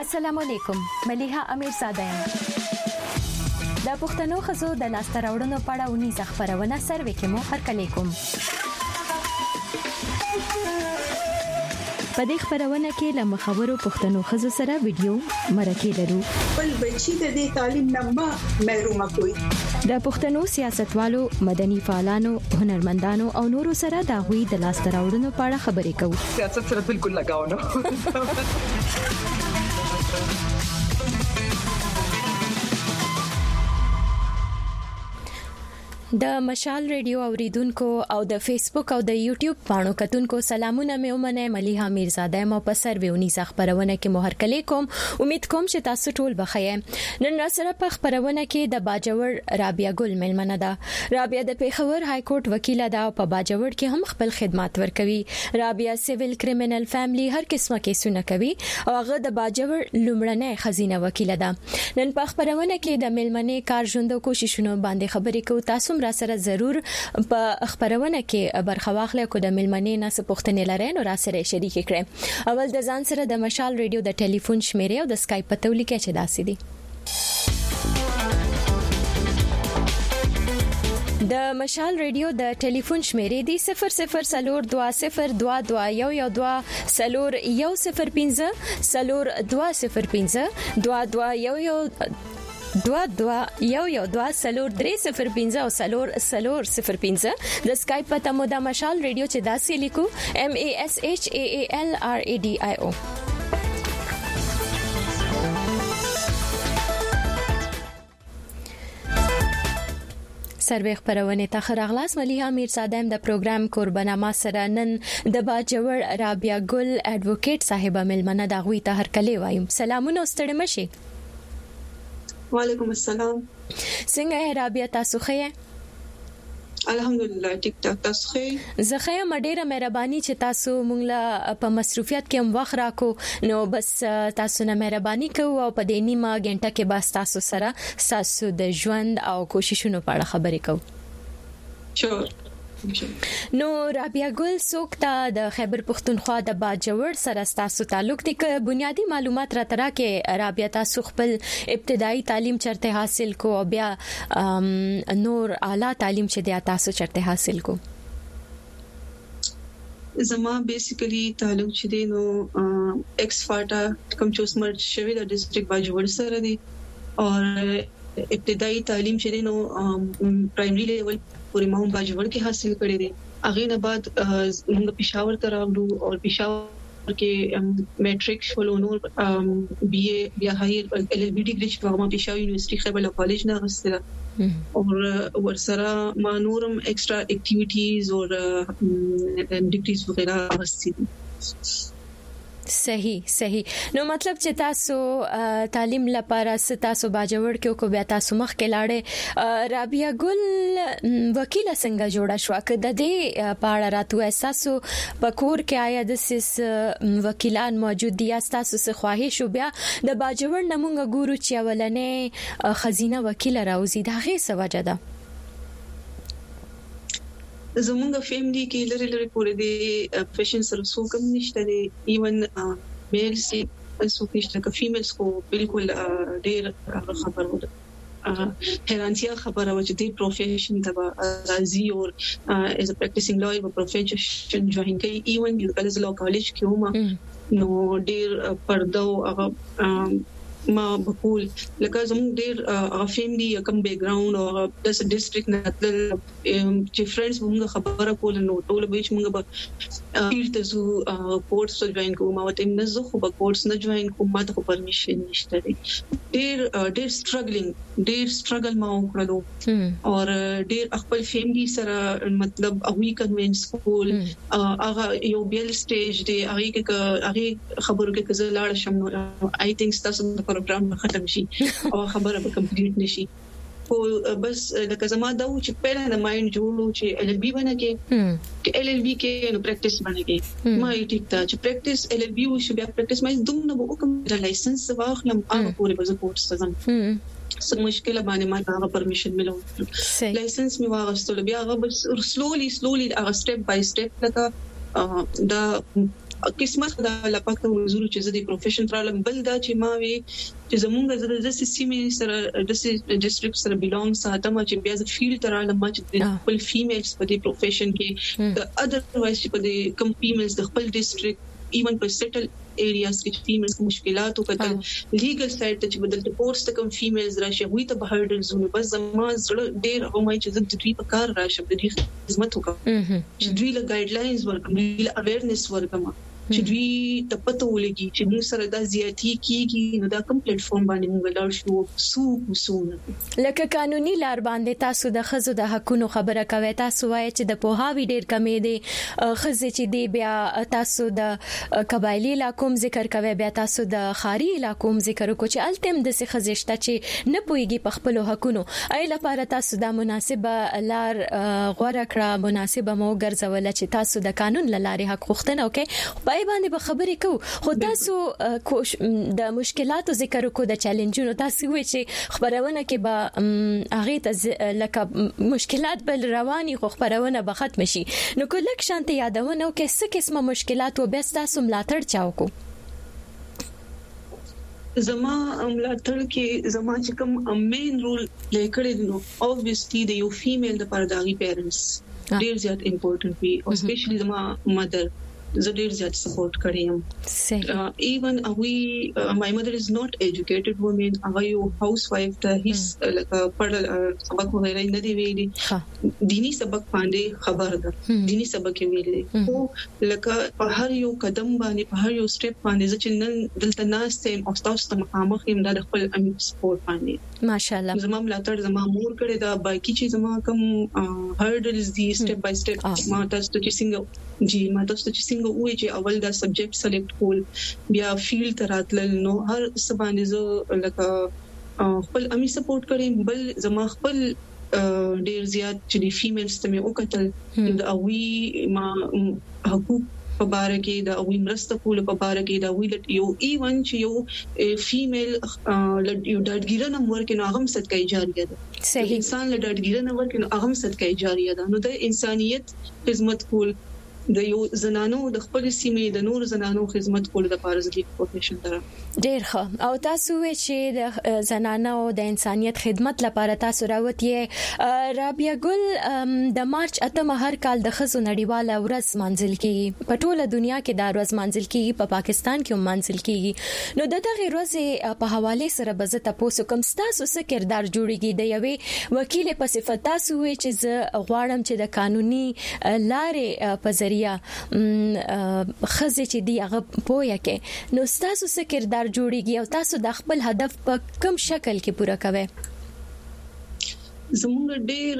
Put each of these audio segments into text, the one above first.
السلام علیکم ملیحه امیرزاده یم د پښتنو ښځو د لاسته راوړنو په اړه ونیزه خپرونه سروې کې مو هرکلی کوم. په دې خپرونه کې له مخورو پښتنو ښځو سره ویډیو مرکې لرو. بل بچی د دې تعلیم نه محروم کوي. د پښتنو سیاستوالو، مدني فعالانو، هنرمندانو او نورو سره د غوي د لاسته راوړنو په اړه خبرې کوو. سیاست سره بالکل لگاو نه. د مشال ریډیو اوریدونکو او د فیسبوک او د یوټیوب پاڼو کتونکو سلامونه مې ومنه. ملیحه امیرزاده مو په سروې خبرونه کې مو هرکلی کوم. امید کوم چې تاسو ټول بخیر. نن را سره په خبرونه کې د باجوړ رابعه ګل ملمنه ده. رابعه د پیښور های کورټ وکیل ده او په باجوړ کې هم خپل خدمات ورکوي. رابعه سیویل کریمینل فیملی هر قسمه کیسونه کوي او هغه د باجوړ لومړنۍ خزینه وکیل ده. نن په خبرونه کې د ملمنې کار ژوند او کوششونو باندې خبرې کوو. تاسو را سره ضرور په خبرونه کې برخه واخلئ. کو د ملمنې نه څه پوښتنې لرئ نو را سره شریک کړئ. اول د ځان سره د مشال ریډیو د ټلیفون شمیرې او د اسکایپ پته ولیکئ چې داسې دي. د مشال ریډیو د ټلیفون شمیرې دی 0020222050221122 او سلور 05 د اسکایپ پته مو د مشال ریډیو چې داسې لیکو MASHAALRADIO. سروې خبرونه ته خراغلاس. ملیحه امیرزاده د پروګرام قربانه ما سره نن د باجوړ رابعه ګل اډوکیټ صاحبہ ملمنه دا غوي ته هرکلی وایم. سلامونه ستړي مشي. وعلیکم السلام. څنګه رابعه تاسو ښه؟ الحمدلله ټیک ټاک. تاسو ښه؟ زه ښه یم. ډیره مهرباني چې تاسو مونږ له په مصروفیت کې هم وخت راکو. نو بس تاسو نه مهرباني کوو او په دې نیمه غنټه کې بس تاسو سره تاسو د ژوند او کوششونو په اړه خبرې کوو. شور. نو رابعه ګل څوک ته د خیبر پښتونخوا د باجوړ سره تاسو تعلق دي؟ که بنیادی معلومات را ترا کې رابعه تاسو خپل ابتدایي تعلیم چرته حاصل کو او بیا نور اعلی تعلیم چې د تاسو چرته حاصل کو؟ زما بیسیکلی تعلق چې دی نو ایکس فاټا کوم چې اوس مرج شوی د ډیسټریکټ باجوړ سره دی او ابتدایي تعلیم چې دی نو پرایمری لیول پورې ما هم باجوړ کې حاصل کړی دی. هغه نه بعد موږ پېښور ته راغلو او پېښور کې میټریک شولو نور بي اي بیا هایر LLB ډیګري چې ما پېښور یونیورسيټي خیبر کالج نه غوښتل او ورسره ما نورم ایکسترا اکټیویټیز او ډیګریز وغیرہ غوښتل. صحیح. نو مطلب چې تاسو تعلیم لپاره تاسو باجوړ کې کو بیا تاسو مخ کې لاړې. رابعه ګل وکیل څنګه جوړه شو؟ که د دې پاړه راتو احساسو پکور کې آیا د سیس وکیلان موجود دي؟ تاسو څه خواهش شو بیا د باجوړ نمونګ ګورو چې اولنې خزینه وکیل راوځي دا غي څه وجه ده؟ زمونږ فیملی کې لری پورې دی فیشن سره څو کم نشته دی. ایون میلز څو نشته که فیمیلز کو بالکل ډیر خبره وره حیرانتیا خبره و چې دی پروفیشن تبع راضی او از ا پریکټیسینګ لویر په پروفیشن جوین کوي. ایون یو کالج لا کالج کې هم نو ډیر پردو هغه ما بقول لکه زموږ ډیر فیملی کم بیک گراوند او د ډیسټریکټ نه چې فرندز موږ خبره کول نو ټول به چې موږ به فیلډ ته زو کورس جوین کوم او ته نه زه خو به کورس نه جوین کوم ما ته پرمیشن نشته دی. ډیر سټرګل ما وکړلو او ډیر خپل فیملی سره مطلب اوی کنوینس کول هغه یو بیل سټیج دی هغه خبرو کې کزه لاړ شم نو آی تھنک تاسو پروګرام ختم شي او خبره به کمپلیټ نشي. او بس لکه زما دا و چې پهله د مایند جوړو چې LLB باندې کې LLB کې نو پریکټیس باندې کې ما یې ټیک تا چې پریکټیس LLB و شو بیا پریکټیس مې دومره وکم د لایسنس واخلم هغه پورې به کورس ته ځم. سم مشکله باندې ما هغه پرمیشن ملو لایسنس می واغستل بیا هغه سلولي هغه سټپ بای سټپ لکه دا قسمت د لپاره حضور چې زه د پروفیشن ترالم بل دا چې ما وی چې زمونږ د سیمې سره د ډیسټریکټ سره بیلونګ ساتم چې بیا د فیلډ ترالم ما چې خپل فیمیلز په دې پروفیشن کې د اذروایز چې په دې کم فیمیلز د خپل ډیسټریکټ ایون په سیټل ایریاز کې فیمیلز کو مشکلات او کتل لیګل سایډ ته چې بدل ته پورس ته کم فیمیلز راشي وي ته هرډلز نو بس زما زړه ډېر همای چې د دې په کار راشي د دې خدمت وکړم چې دوی له ګایډلاینز ورکړم له اویرنس ورکړم چې دوی ته پته ولګي چې موږ سره د زیاتی کیږي نو دا کوم پلیټ فارم باندې موږ لاړ شو وسونه لکه قانوني لار باندې تاسو د خزو د حقونو خبره کوي تاسو وایي چې د پوهاوی ډیر کمې دي خزې چې دی بیا تاسو د قبایلی علاقوم ذکر کوي بیا تاسو د خاري علاقوم ذکر کو چې التم د څه خزشته چې نه پويږي په خپل حقونو ای لپاره تاسو د مناسبه لار غوړه کړه مناسبه مو ګرځول چې تاسو د قانون لارې حق غوښتنه وکړي باندې به خبرې کو خو تاسو د مشکلاتو ذکر کو د چیلنجونو تاسو وی چې خبرونه کې به هغه ته لکه مشکلات بل رواني خو خبرونه به ختم شي نو کله شانته یادونه او کې څه قسمه مشکلات او بس تاسو ملاتړ چاو کو زما ملاتړ کې زما چې کوم مین رول لیکړي نو obviously د یو فیمیل د پرداغي پیرنټس ډیر زیات امپورټنٹ وي او سپیشلی زما مدر زه ډیر زیات سپورټ کړم even we my mother is not educated woman هغه یو هاوس وایف ته هیڅ لکه پړل سبق وغیرہ نه دی ویلي دینی سبق باندې خبر ده دینی سبق ویلي او لکه په هر یو قدم باندې په هر یو سټپ باندې چې نن دلته ناستم او تاسو ته مخامخ یم د خپل سپورټ باندې ماشاءالله زما ملاتړ زما مور کړی دا باقي چې زما کوم هرډلز دي سټپ بای سټپ ما تاسو ته څنګه وای چې اول دا سبجیکټ سلیکټ کول بیا فیلډ تراتل نو هر سبانه زه لکه خپل امي سپورټ کړم بل زما خپل ډیر زیات چې دی فیمیلز ته مې وکتل د اوی ما حقوق په باره کې د اوی مرسته کول په باره کې د اوی یو ایون چې یو فیمیل یو ډاډګیرنه ورکې نو هغه صدقه جاریه ده صحیح انسان له ډاډګیرنه ورکې نو هغه صدقه جاریه ده نو د انسانيت خدمت کول د یو زنانو د خپل سیمې د نور زنانو خدمت کول د پارز دی پروفیشن تر ډیر ښه او تاسو چې د زنانو د انسانيت خدمت لپاره تاسو راوتی رابعه ګل د مارچ 8 هر کال د خزو نړیواله ورځ منځل کیږي په ټوله دنیا کې دا ورځ منځل کیږي په پاکستان کې هم منځل کیږي نو د دغه ورځ په حواله سره به زه تاسو کوم تاسو څه کردار جوړیږي د یوې وکیل په صفت تاسو چې زه غواړم چې د قانوني لارې په ذریعہ خزه چې دی هغه پوهه کې نو تاسو څه کردار جوړیږي او تاسو د خپل هدف په کوم شکل کې پوره کوئ زموږ ډېر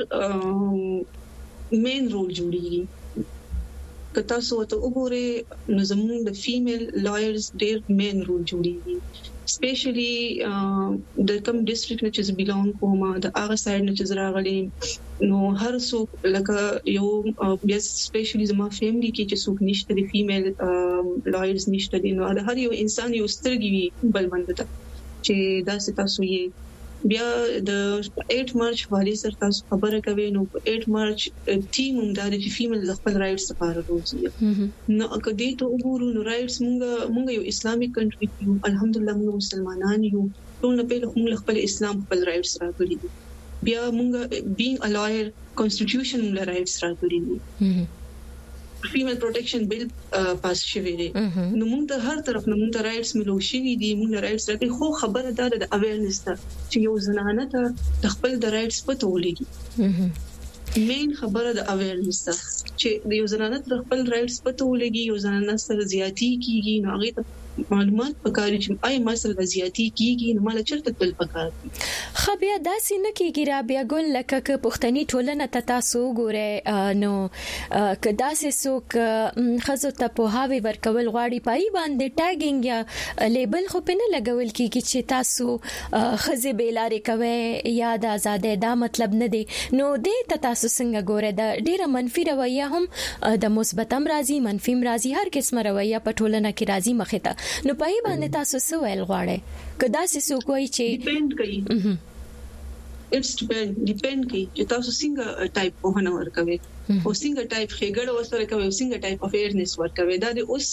مین رول جوړیږي که تاسو ته وګورئ نو زموږ د فیمیل لایرز ډېر مین رول جوړیږي سپیشلی د کوم ډیسټریکټ نه چې بیلونګ کوم د هغه سایډ نه چې راغلي نو هر څوک لکه یو بیا سپیشلی زما فیملی کې چې څوک نشته د فیمیل لایرز نشته دي نو هر یو انسان یو سترګي بل باندې چې دا تاسو یې بیا د 8 مارچ والی سره تاسو خبره کوي نو 8 مارچ ټیم هم د فیمیل خپل رائټس لپاره روزي نو کدی ته وګورو نو رائټس مونږ یو اسلامي کنټری یو الحمدلله موږ مسلمانان یو ټول په خپل اسلام خپل رائټس راغلي بیا مونږ بینګ ا لایر کانسټیټیوشن موږ رائټس راغلي فیمیل پروټیکشن بیل پاس شوی دی نو موږ ته هر طرف نه موږ ته رائټس ملو شوی دي موږ رائټس راکې خو خبره ده د اویرنس ته چې یو زنانه ته د خپل د رائټس پته ولګي مین خبره د اویرنس ته چې یو زنانه ته خپل رائټس پته ولګي یو زنانه سره زیاتی کیږي نو هغه ته معلومات پکاري چې آی مسله زیاتی کیږي نو مال چرته تل پکاري خو بیا داسې نه کیږي رابعه ګل لکه ک پښتني ټولنه ته تاسو ګوره نو ک داسې څوک خزو ته په هاوی ورکول غواړي پای باندې ټاګینګ یا لیبل خو په نه لګول کیږي چې تاسو خزه بیلارې کوي یا د آزادې دا مطلب نه دی نو دې ته تاسو څنګه ګوره د ډیره منفي رویه هم د مثبت هم راځي منفي هم راځي هر قسمه رویه په ټولنه کې راځي مخه ته نو پای باندې تاسو څه ویل غواړئ کدا څه کوئی چې ډیپند کوي اټس ډیپند کوي چې تاسو څنګه ټایپ په هنر کوي او څنګه ټایپ خېګړ وسره کوي او څنګه ټایپ اف ایرنس ورکوي دا د اوس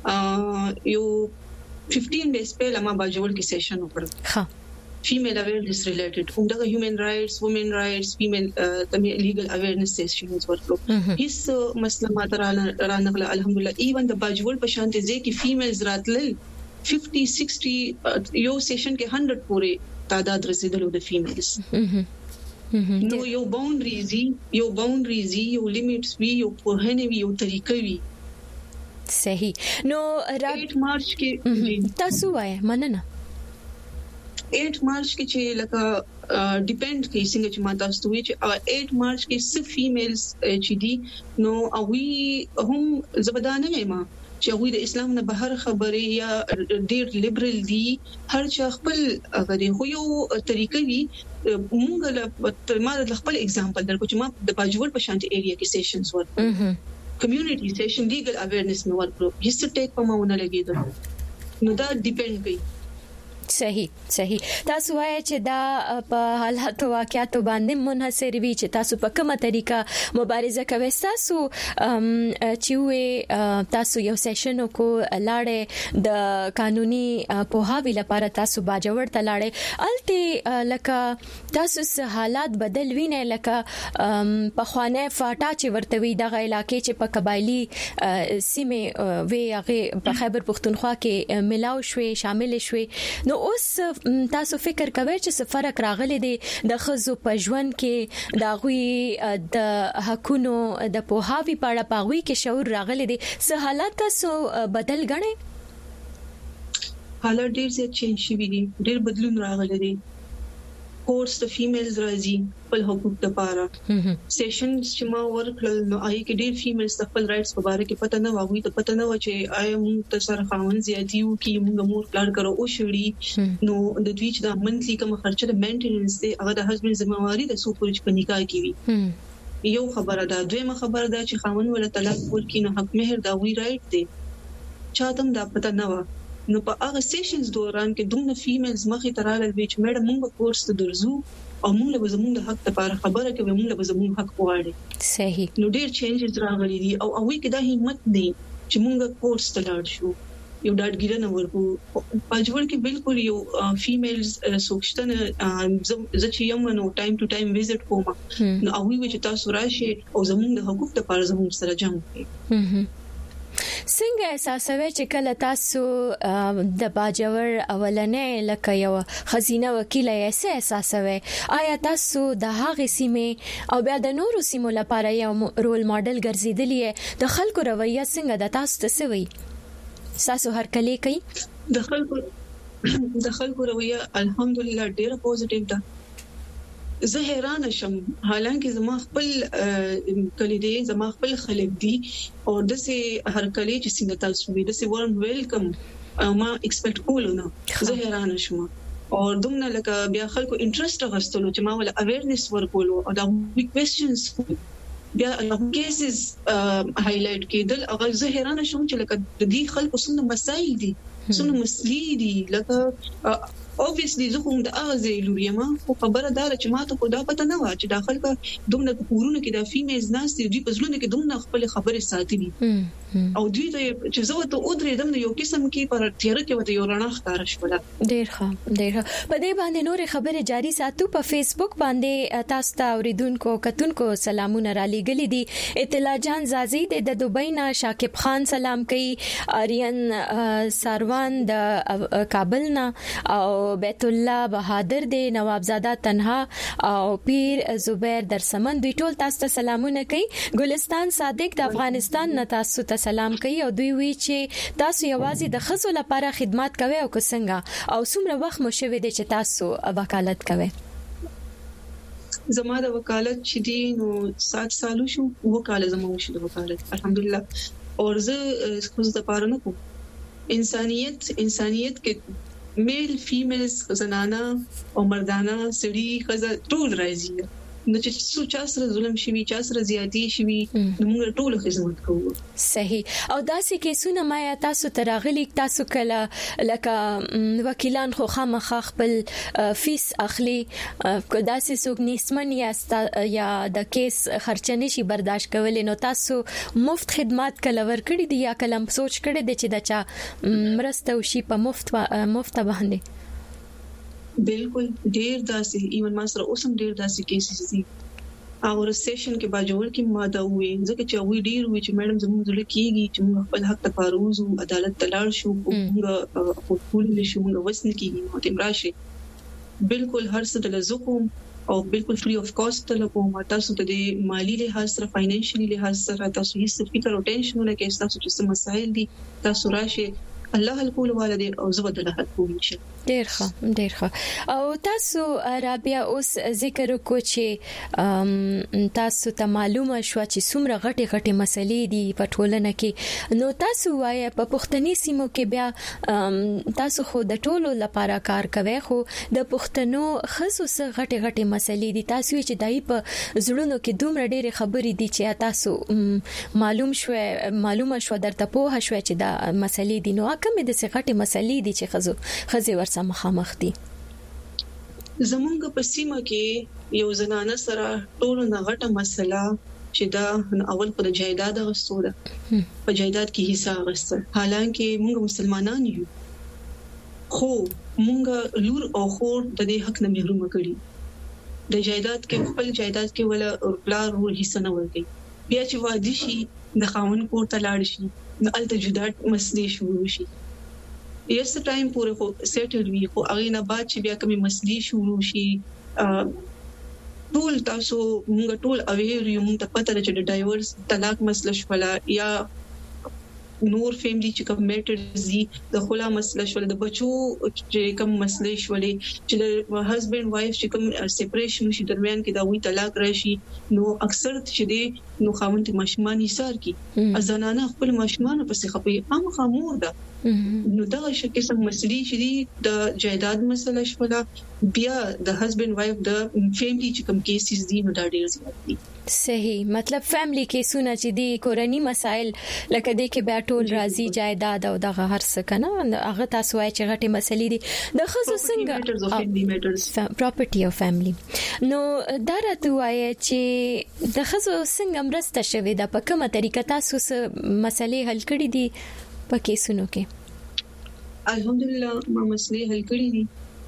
یو 15 days په لمه باجوړ کې سیشن وکړ ها female awareness related umdaga human rights women rights female legal awareness sessions ورکړو هیڅ مسله ماته رانغله الحمدلله ایون د باجوړ په شانته ځکه females راتلل 50 60 یو سیشن کې 100 پورې تعداد رسیدلو د females نو یو باونډریز یو لیمټس وی یو په هنه وی یو طریقې وی صحیح نو 8 مارچ کې تاسو وای مننه 8 مارچ کې چې لکه ډیپند کوي څنګه چې ماته ستوي چې 8 مارچ کې صرف فیمیلز چې دي نو اوی هم زبدانه ما چې اوی د اسلام نه بهر خبرې یا ډیر لیبرل دي هر چا خپل غوړي خو یو طریقې وی مونږ ما د خپل اگزامپل درکو چې ما د باجوړ په شانتي ایریا کې سیشنز ورکړو کمیونټي سیشن لیګل اویرنس مې ورکړو هیڅ ټیک په ماونه لګیدل نو دا ډیپند کوي صحیح تاسو وایي چې دا په حالات واقعیت باندې منحصر وي چې تاسو په کومه طریقه مبارزه کوي تاسو چې تاسو یو سیشن کو لاړې د قانوني پوهاوی لپاره تاسو باجوړ ته لاړې الته لکه تاسو حالات بدل ویني لکه په خوانه فاټا چې ورته وي د علاقې چې په قبایلی سیمه وی هغه په خیبر پختونخوا کې ملاو شوي شامل شوي نو اوس تاسو فکر کوئ چې څه فرق راغلی دی د خزو په ژوند کې د غوي د حقونو د پوهاوی په اړه پاوی کې شعور راغلی دی څه حالات تاسو بدل غنئ حالات ډیر زیات چینج شوي دي ډیر بدلون راغلی دی کورس د فیمیلز راځي خپل حقوق لپاره سیشنز چې ما ورکړل نو آی کې ډیر فیمیلز خپل رائټس په اړه کې پته نه واغوي ته پته نه و چې آی موږ ته سره خاوند زیاتیو کې موږ مور پلان کړو او شړی نو د دوی چې د منثلی کوم خرچه د مینټیننس دی هغه د هسبند ذمہواری د سو پورې په نکاح کې وي یو خبره ده دویمه خبره ده چې خاوند ولا طلاق ورکې نو حق مہر دا وی رائټ دی چاته دا پته نه و نو په هغه سیشنز دوران کې دومره فیمیلز مخې تراله وی چې میډم موږ کورس ته درځو او موږ له زموږ د حق لپاره خبره کوي موږ له زموږ حق غواړي صحیح نو ډیر چینجز راغلي دي او هغه کې دا همت دی چې موږ کورس ته لاړ شو یو ډاډګیرنه ورکو پاجوړ کې بالکل یو فیمیلز سوکشتنه چې یم نو ټایم ټو ټایم وزټ کوم نو هغه چې تاسو راشي او زموږ د حقوق لپاره زموږ سره جنگ کوي څنګه احساسوي چې کله تاسو د باجوړ اولنې لکه یو خزینه وکیل یې احساسوي آیا تاسو د هغه سیمه او بیا د نورو سیمو لپاره یو رول ماډل ګرځیدلی د خلکو رویه څنګه د تاسو تسوي تاسو هر کله کوي د خلکو رویه الحمدلله ډیره پوزټیو ده زه حیران شم حالانکه زما خپل کلی دی زما خپل خلک دي او دسه هر کلی چې څنګه تاسو وي دسه ورن ویلکم ما ایکسپیکټ کول نه زه حیران شم او دومره لکه بیا خلکو انټرست غوښتلو چې ما ول اویرنس ورکولو او دا وی کوېسچنز بیا کیسز هایلایټ کېدل او زه حیران شم چې لکه د دې خلکو څنګه مسایل دي څنګه مسلې دي لکه obviously زه کوم د اغازې لوريما خو خبره دا چې ما ته خدا پته نه و چې داخل کا دومره کورونه کې د فیمیلز ناس دي دوی په ځلونه کې دومره خپل خبره ساتلي او دوی ته چې زه ته اودرې دم یو قسم کې پر تیر کې وته یو رڼا ښکار شوله ډیر ښه په دې باندې نور خبره جاری ساتو په فیسبوک باندې تاسو ته اوریدونکو کتونکو سلامونه را لېګلې دي اطلاع جان زازي د دوبۍ نه شاکب خان سلام کوي آریان ساروان د کابل نه او بیت الله بهادر دی نوابزاده تنها او پیر زبیر درسمن دوی ټول تاسو ته سلامونه کوي ګلستان صادق د افغانستان نه تاسو ته سلام کوي او دوی وی چې تاسو یوازې د خزو لپاره خدمات کوي او څنګه او څومره وخت مو شوی دی چې تاسو وکالت کوي زما د وکالت چې دی نو 7 سالو شو وکاله زما شو د وکالت الحمدلله او زه خو د پاره نه کوم انسانيت کې میل فیمیلز زنانه او مردانه سړي خزه ټول راځي نو چې څو چا سره ظلم شي چا سره زیاتی شي موږ ټول خدمت کوو. صحیح. او داسې کیسونه ما تاسو تراغلي تاسو کله لکه وکیلان خو خامخا خپل فیس اخلي کو داسې څوک نسمن یا د کیس خرچنه شي برداشت کولای نو تاسو مفت خدمات کله ور کړی دی یا کلم سوچ کړی دی چې دچا مرسته وشي په مفت باندې؟ بالکل ډیر داسې ایون ما سره اوسم ډیر داسې کیسز دي او سیشن کې باجوړ کې ماده وې ځکه چې وی ډیر وی چې میډم زموږ دلته کېږي چې موږ خپل حق ته پاروزو عدالت تلار شو موږ خپل نشو موږ وسن کېږي نو تم راشي بالکل هر څه د لزقوم او بالکل فری اف کاست تلکوم تاسو ته د مالی لحاظ سره فاینانشلی لحاظ سره تاسو هیڅ فکر او ټینشن نه کوئ تاسو چې مسایل دي تاسو راشي الله الکول والدي او زبد له حقوق نشي. ډیر ښه او تاسو رابیا اوس ذکر کو چې تاسو ته معلومه شو چې څومره غټي مسلې دي په ټولنه کې نو تاسو وایي په پښتني سیمو کې بیا تاسو خو د ټولو لپاره کار کوي خو د پښتنو خصوص غټي مسلې دي تاسو چې دای په زړونو کې دومره ډېر خبرې دي چې تاسو معلومه شو درته په شو چې دا مسلې دي نو کومه د غټي مسلې دي چې خزي ورسره مخامخ دي؟ زمونږ په سیمه کې یو زنانه سره ټولو نه غټه مسله چې دا اول په جایداد غوښتو ده په جایداد کې حصہ غوښتل حالانکه موږ مسلمانان یو خو موږ لور او خور د دې حق نه محروم کړي د جایداد کې خپل جایداد کې ولا پلار ور حصہ نه ورکړي بیا چې واده شي د خاوند کور ته لاړ شي نو الته جدا مسلې شروع شي یس ټایم پورې خو سیټل وی خو هغه نه بعد چې بیا کومې مسلې شروع شي ټول تاسو موږ ټول اویر یو موږ ته پته ده چې د ډایورس طلاق مسله شولا یا نور فیملی چې کوم میټرز دي د خلا مسله شول د بچو چې کوم مسلې شولې چې د هسبند وایف چې کوم سیپریشن شي درمیان کې دا وی طلاق راشي نو اکثر چې دي نو خاوند ماشومان ایثار کی ازنانه خپل ماشومان په څه خپې عام خمور ده نو دا شکه سم مسلې چې دي د جایداد مسله شولا بیا د هسبند وایف د فیملی چې کوم کیسز دي نو دا ډیر زیات دي. صحیح. مطلب فیملی کیسونه چې دي کورنی مسائل لکه د کې بیا ټول راضي جایداد او دغه هر څه کنه هغه تاسو وايي چې غټي مسلې دي د خصوص څنګه پراپرټي او فیملی نو دا راته وايي چې د خصوص څنګه مرسته شوي د په کومه طریقه تاسو مسلې حل کړې دي په کیسونو کې؟ الحمدلله ما مسلې حل کړې دي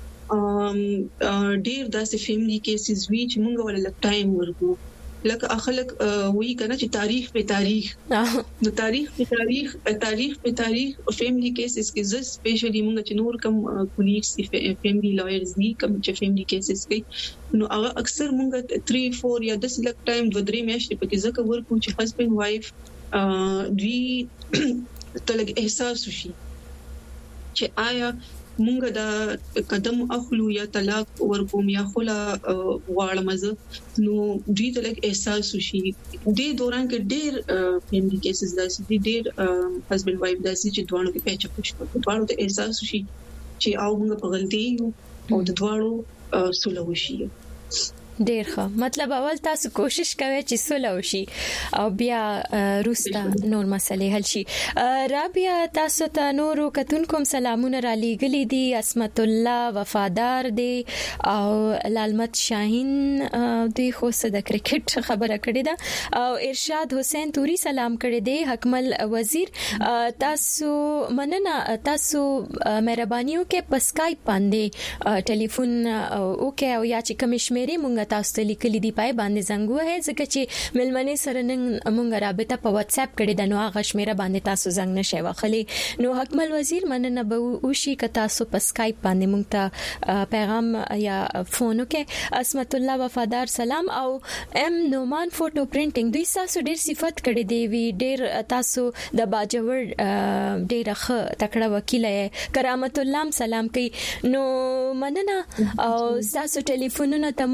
ډیر داسې فیملی کیسز وی چې موږ ولله ټایم ورکو لکه اخلک وی کنه چې تاریخ په تاریخ نو تاریخ په تاریخ او فیملی کیسز کې ز سپیشلی موږ چې نور کم کولیګز فیملی لایرز دي کم چې فیملی کیسز کوي نو هغه اکثر موږ 3-4 یا 10 لک ټایم 2-3 میاشتې په کې ځکه ورکو چې هسبند وایف دوی تلګ احساس وشي چې آیا مونږ دا قدم اخلو یا طلاق ورکوم یا خلا غواړم زه نو دوی ته لږ احساس وشي د دوران کې ډېر فیملی کیسز داسې ډېر هسبند وایف داسې چې دوانو کې پیچ پښه دوانو ته احساس وشي چې او موږ په غلطي یو او د دوانو سولو وشي. ډیر ښه. مطلب اول تاسو کوشش کوئ چې سولو وشي او بیا روستا نور مسلې حل شي. رابیا تاسو ته نورو کتونکو سلامونه را لېږلي دي اسمت الله وفادار دی او لالمت شاهین دوی خو د کرکټ خبره کړې ده او ارشاد حسین توري سلام کړی دی حکمل وزیر تاسو مننه تاسو مهرباني وکړئ په سکایپ باندې ټلیفون وکړئ او یا چې کوم شمیرې مونږ تاسو ته لیکلي دی پای باندې زنګ وه ځکه چې ملمنې سره نن مونږ رابطه په واتس اپ کړې د نو هغه شمیره باندې تاسو زنګ نشئ واخلي نو حکمل وزیر مننه به وشي ک تاسو په سکایپ باندې مونږ ته پیغام یا فون وکړئ. اسمت الله وفادار سلام او ام نومان فوټو پرینټینګ دوی تاسو ډیر صفات کړې دی وی ډیر تاسو د باجوړ ډیر ښه تکړه وکیل کرامت الله سلام کوي نو مننه او تاسو ټلیفونونه ته مونږ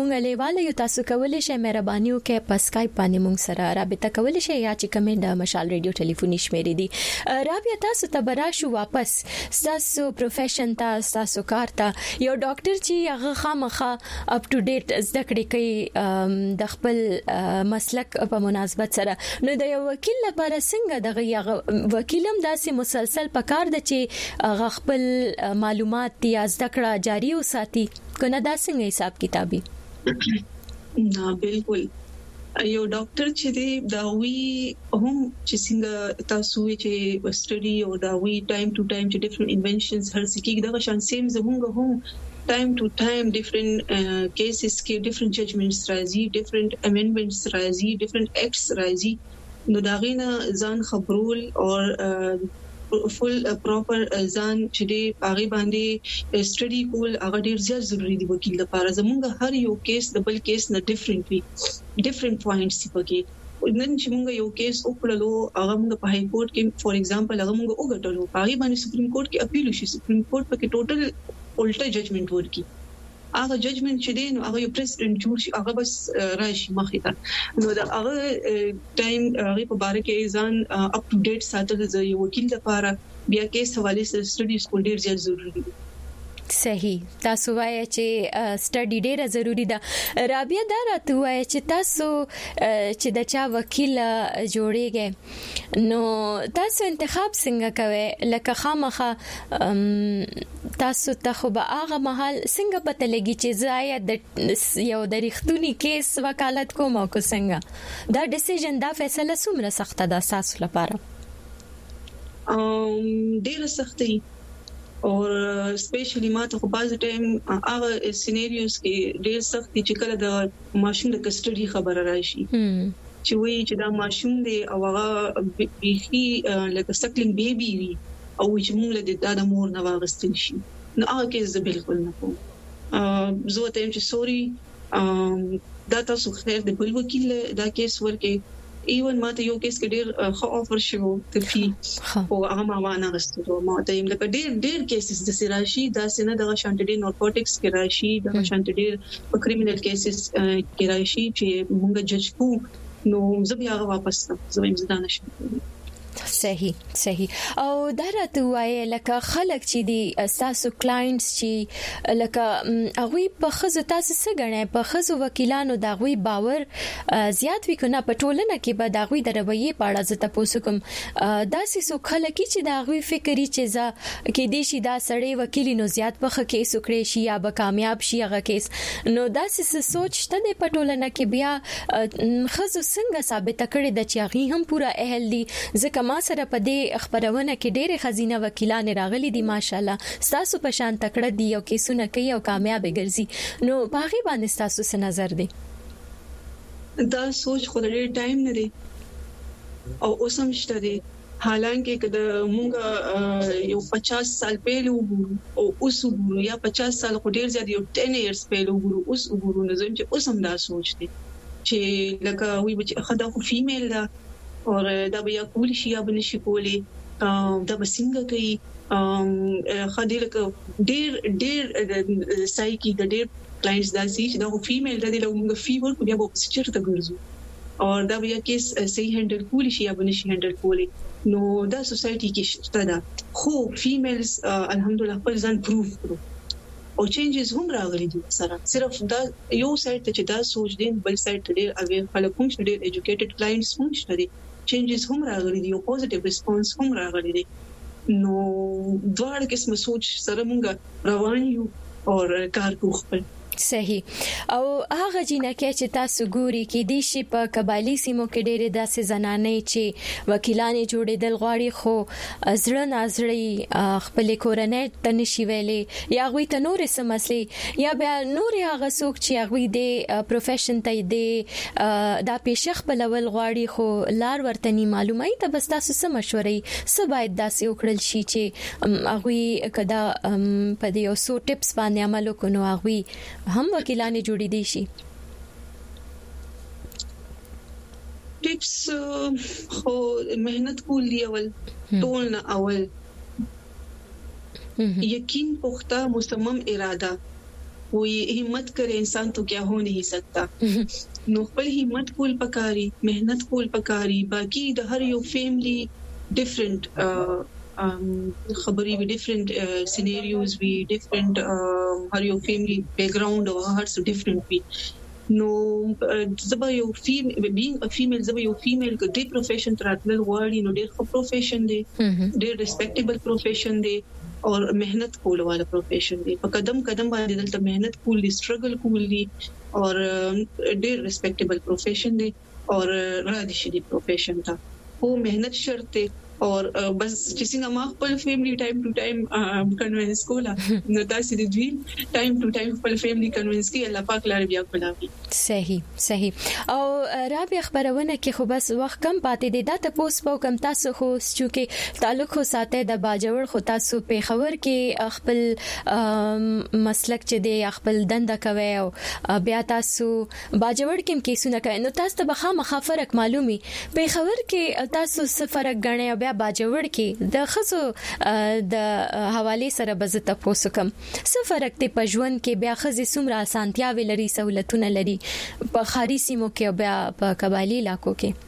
مینوالو یو تاسو کولای شئ مهرباني وکړئ په اسکایپ باندې مونږ سره رابطه کولای شئ یا چې کومه د مشال ریډیو ټلیفوني شمیرې دي رابیا تاسو ته براشو واپس تاسو پروفیشن تاسو کار ته یو ډاکټر چې هغه خامخا اپ ټو ډیټ زده کړې کوي د خپل مسلک په مناسبت سره نو د یو وکیل لپاره څنګه دغه وکیلم داسې مسلسل پکار د چې خپل معلومات یا زده کړه جاری وساتي کنه دا څنګه حساب کتابي نه بالکل یو ډاکټر چې دی دا وی هم چې څنګه تاسو چې سټډي او دا وی ټایم ټو ټایم چې ډیفرنٹ انوینشنز هر څه کې دا شان سیم زموږ هم ټایم ټو ټایم ډیفرنٹ کیسز کې ډیفرنٹ ججمنټس راځي ډیفرنٹ امندمنټس راځي ډیفرنٹ ایکټس راځي نو دا غینه ځان خبرول او فل پراپر ځان چې دی هغه باندې سټډي کول هغه ډیر زیات ضروری دی وکیل لپاره زموږ هر یو کیس د بل کیس نه ډیفرنٹ وي ډیفرنٹ پوینټس پکې نن چې موږ یو کیس وکړلو هغه موږ په های کورټ کې فور ایگزامپل هغه موږ وګټلو هغه باندې سپریم کورټ کې اپیل وشي سپریم کورټ پکې ټوټل الټا ججمنټ ورکړي هغه ججمنټ چې دی نو هغه یو پریزیډنټ جوړ شي هغه بس راشي مخې ته نو دا هغه ټایم هغه په باره کې ځان اپ ټو ډیټ ساتل د یو وکیل لپاره بیا کیس حواله سره سټډیز کول ډیر زیات ضروری دي صحیح تاسو وایي چې سټډي ډیره ضروری ده رابیا دا راته وایي چې تاسو چې د چا وکیل جوړیږئ نو تاسو انتخاب څنګه کوئ لکه خامخه تاسو ته خو به هغه محل څنګه پته لګي چې زایا د یو د ریښتونی کیس وکالت کوم او څنګه دا ډیسیژن دا فیصله څومره سخته ده تاسو لپاره ډیره سختي اور سپیشلی ماته خو باز ټایم هغه سینریوز کې ډیر سخت چې کله د ماشوم د کسټډي خبره راشي چې وایي چې دا ماشوم دی او هغه بیخي لکه سکلینګ بیبي وي او چې موږ له د مور نه واغستل شي نو هغه کې زه بالکل نه کوم زه ته چې سوري دا تاسو خیر د بل وکیل دا کیس ورکه ایون ماته یو کیس کې ډیر خو افر شو ته فی او هغه ما وانه غستو ماته یم لکه ډیر کیسز د سراشي دا سینه د شانټډي نارکوټکس کې راشي د شانټډي په کریمینل کیسز کې راشي چې موږ جج کو نو زه بیا واپس زم زدان شم صحیح او دا راته وایي لکه خلک چې دي تاسو کلاینټس چې لکه هغه په خزو تاسو څه غنئ په خزو وکیلانو دا غوي باور زیات وکړه په ټولنه کې به دا غوي د رویه په اړه زته پوسو کوم دا سې خلک چې دا غوي فکرې چې ځا کې دي شي دا سړی وکیلینو زیات په کیس وکړي شي یا به کامیاب شي هغه کیس نو دا سې سوچ ته په ټولنه کې بیا خزو څنګه ثابت کړي د چې هغه هم پورا اهل دي ځکه ما سره په دې خبرونه کې ډېر خزینه وکیلان راغلي دي ماشالله تاسو په شان تکړه دي او کیسونه کوي او کامیاب ګرځي نو باغی باندې تاسو څه نظر دی دا سوچ خو ډېر ټایم نه دی او اوسم شته دی حالانکه کله مونږ یو 50 سال پهلو او اوس وګورو یا 50 سال خو ډېر زیات یو 10 ایئرز پهلو وګورو اوس وګورو نه زم چې اوسم دا سوچ دی چې لکه وی بچ خدا خو فیمیل دا اور دا بیا کولی شي یا بنشي کولی دا بسنګ کوي خدای له ډېر سایکی د ډېر کلاینټس دا چې دا فیمیل د لومګ فیور بیا په چیرته ګرځو او دا بیا کیس صحیح هندل کولی شي یا بنشي هندل کولی نو دا سوسايټي کې شته دا خو فیمیلز الحمدلله خپل ځان پروف کړو او چینجز هم راغلي دي سره صرف دا یو سایت ته چې دا سوچ دین بل سایت ته ډېر اویر خلک هم ډېر ایجوکیټډ کلاینټس هم شته چینجز هم راغلي دي او پوزټیو ریسپانس هم راغلي دي نو دواړه قسم سوچ سره مونږ روان یو او کار کوو خپل صحیح او هغه جنکه چې تاسو ګوري کې دي شي په قبایلی سیمو کې ډېرې داسې زنانې چې وکیلانې جوړېدل غواړي خو زړه نازړي خپل کورنۍ ته نشي ویلې یا غوي ته نور څه مسلې یا بیا نور هغه څوک چې هغه د پروفیشن ته دی دا پیشه خپل ول غواړي خو لار ورته ني معلومه ته بس تاسو څه مشورې څه باید داسې وکړل شي چې هغه کدا په دې او سو ټیپس باندې عمل وکړو هغه هم وکیلانې جوړې دي شي ټیپس خو مهنت کول دی اول ټول نه اول یقین پخته مصمم اراده वो ये हिम्मत करे इंसान तो क्या हो नहीं सकता नो खپل हिम्मत کول پکاري मेहनत کول پکاري باقي د هر یو فیملی ډیفرنٹ خبري وی ډیفرنٹ سيناريوز وی ډیفرنٹ هر یو فیملی بیک گراوند او هر څه ډیفرنٹ وی نو زبا یو being a female زبا یو فیمیل کو ډیر پروفیشن تراتل غواړي نو ډیر ښه پروفیشن دی ډیر ریسپیکټیبل پروفیشن دی او مهنت کول والا پروفیشن دی په قدم قدم باندې دلته مهنت کول دي سټرګل کول دي او ډیر ریسپیکټیبل پروفیشن دی او را دي شي پروفیشن ته او مهنت شرط دی और बस किसी का माँ पल family time to time convince कोला नतासी दी ड्रीम टाइम टू टाइम पल फैमिली कन्विंस की अल्लाह पाक लारे बिया कोलावी صحیح او رابع خبرونه کې خو بس وخت کم پاتې دي دا ته پوس په کم تاسو خو چې تعلق خو ساته د باجوړ خو تاسو په خبر کې خپل مسلک چې دی خپل دنده کوي او بیا تاسو باجوړ کې کیسونه کوي نو تاسو ته به مخافرک معلومي په خبر کې تاسو سفرک غنې بیا باجوړ کې د خصو د حواله سره بزته پوسکم سفرک ته پجوون کې بیا خزي سمرا سانتیا ولري سہولتونه لري په خاري سیمو کې بیا په قبایلی علاقو کې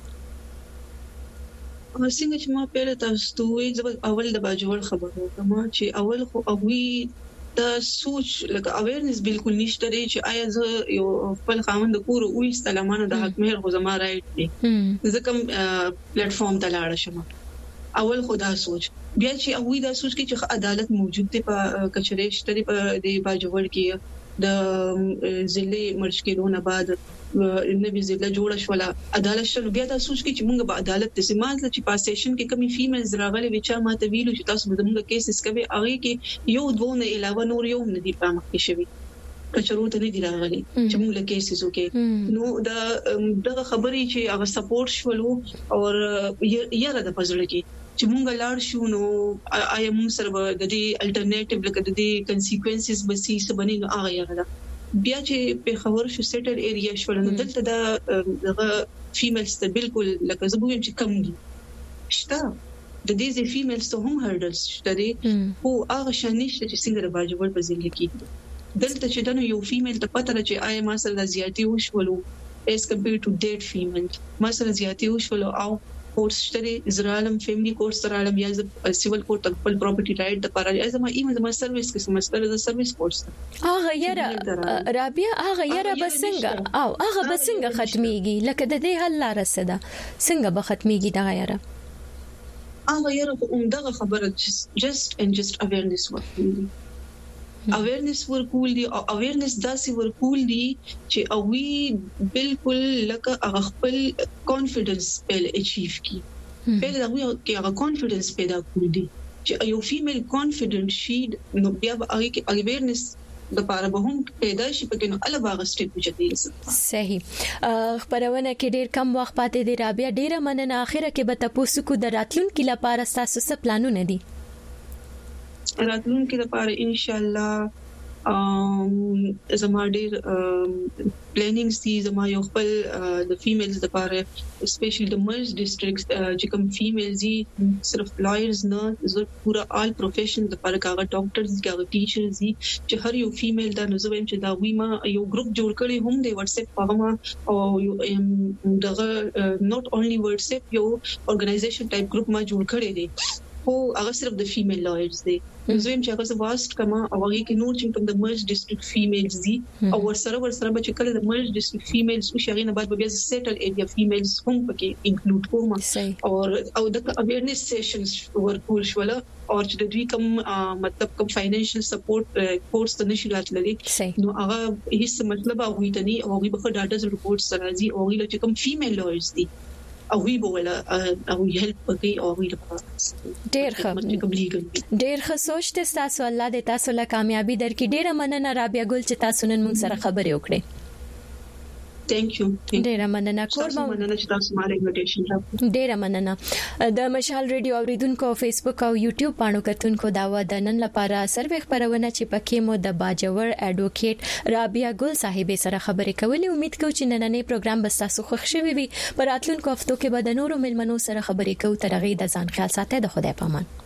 څنګه چې ما پیل تاسو ته اول د باجوړ خبرو کوم چې اول خو اوی د سوچ لکه اویرنس بالکل نشته لري چې آیا زه یو خپل خاوند کور او استلامانه د حق مهر خو زما رائټ دی ځکه پلیټ فارم ته لاړ شم اول خدا سوچ بیا چې اوی دا سوچ کې چې عدالت موجود دی په کچره شته په د باجوړ کې د ضلع مرج کېدونه بعد نبي ضلع جوړ شولا عدالت شنو بیا دا سوچ کې چې موږ به عدالت ته سیمانځ چې پاسیشن کې کمی فیمیلز راغلي وچا ماته ویلو چې تاسو زموږ کیسز کوي هغه کې یو دوه نه علاوه نور یو نه دی پام کې شوی کچرو ته نه دی راغلي چې موږ له کیسز وکړو نو دا خبرې چې هغه سپورټ شولو او یاره د پزړه کې چې مونږ لاړ شو نو آیا مونږ سره د دې الټرنیټیو لکه د دې کانسیکوینسز به سي سبني نو هغه یاره بیا چې په خبر شو سیټل ایریا شو نو دلته دا فیمیلز ته بالکل لکه زبویم چې کم دي شته د دې فیمیلز ته هم هرډلز شته دي او هغه شانشته چې څنګه باجوړ په ځل کې دلته چې دنو یو فیمیل ته پته چې آیا ما سره زیاتی وشولو as compared to dead female ما سره زیاتی وشولو او کورس شته اسرائیل فیملی کورس ترالم یا سیول کورت خپل پراپرټي رائټ د پاره از ما ایمه زما سرویس کې سمستر د سرویس کورس هغه یاره رابعه هغه یاره بسنګ او هغه بسنګ ختميږي لکه د دې حل لار سره څنګه به ختميږي دا یاره هغه یاره دغه خبره just awareness ورکوي awareness ورکول دي او awareness داسې ورکول دي چې اوی بالکل لکه هغه خپل کانفیډنس په اچیو کی په دا وی کې هغه کانفیډنس پیدا کول دي چې یو فیمیل کانفیډنٹ شي نو بیا هغه کې awareness د پاره به هم پیدا شي پکې نو الله باغ سټیپ چتیږي صحیح خبرونه کې ډیر کم وخت پاتې دی رابعه ډیره مننه اخره کې به تاسو کو د راتلونکو لپاره تاسو څه پلانونه دي راتلونکو لپاره ان شاء الله زما ډیر پلانینګز دي زما یو خپل د فیمیلز لپاره اسپیشلی د مرز ډیسټریکټس چې کوم فیمیلز دي صرف لایرز نه زه پورا آل پروفیشن لپاره کاغه ډاکټرز کاغه ټیچرز دي چې هر یو فیمیل دا نو زویم چې دا وی ما یو ګروپ جوړ کړی هم دی واتس اپ په او دغه نوٹ اونلی واتس اپ یو اورګنایزیشن ټایپ ګروپ ما جوړ کړی دی او هغه صرف د فیمیل لایرز دي زویم چې هغه واسط کما او هغه کې نور چې کوم د مرج ډیسټریکټ فیمیلز دي او ورسره به چې کله د مرج ډیسټریکټ فیمیلز او شغې نه بعد بیا سیټل ایریا فیمیلز هم پکې انکلود کوم او د اویرنس سیشنز ورکول شول او چې د دوی کوم مطلب کوم فاینانشل سپورټ کورس ته نشي راتللی نو هغه هیڅ مطلب او وی ته نه او وی په ډاټاز رپورټ سره دي او وی چې کوم فیمیل لایرز دي او وی بوله او هیلپ کوي او وی ډیر ښه سوچ ته تاسو الله دې تاسو له کامیابی درکې ډیره مننه رابعه ګل چې تاسو نن موږ سره خبرې وکړې Thank you. ډیره مننه کوربه مننه چې تاسو ماره انویټیشن راکړه ډیره مننه د مشال ریډیو اوریدونکو فیسبوک او یوټیوب باندې کتونکو دا و د نن لپاره سروې خبرونه چې پکې مو د باجوړ اډوکیټ رابعه ګل صاحب سره خبرې کولې امید کوم چې نننې پروګرام به تاسو خوښ شوي وي پر راتلونکو هفتو کې به د نورو ملمنو سره خبرې کوو تر هغه د ځان خیال ساتئ د خدای پامان